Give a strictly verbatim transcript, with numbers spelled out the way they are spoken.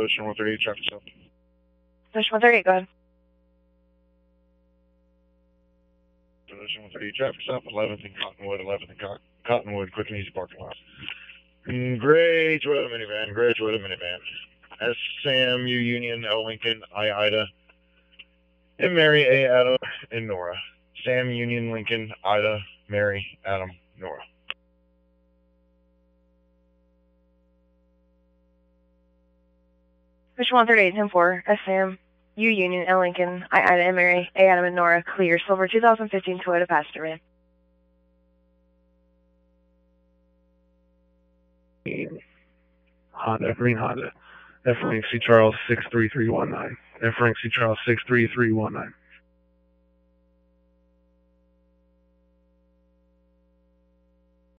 Ocean one thirty-eight, traffic stop. Ocean one thirty-eight, go ahead. Ocean one thirty-eight, traffic stop, eleventh and Cottonwood, eleventh and Co Cottonwood, quick and easy parking lot. Mm, gray Toyota minivan, gray Toyota minivan. S Sam, U Union, L Lincoln, I Ida, and Mary, A Adam, and Nora. Sam, Union, Lincoln, Ida, Mary, Adam, Nora. Ocean one thirty-eight, ten four, S Sam, U Union, L Lincoln, I Ida, and Mary, A Adam, and Nora, clear, silver two thousand fifteen Toyota passenger van. Honda, green Honda. F Frank C Charles six three three one nine. F Frank C Charles six three three one nine.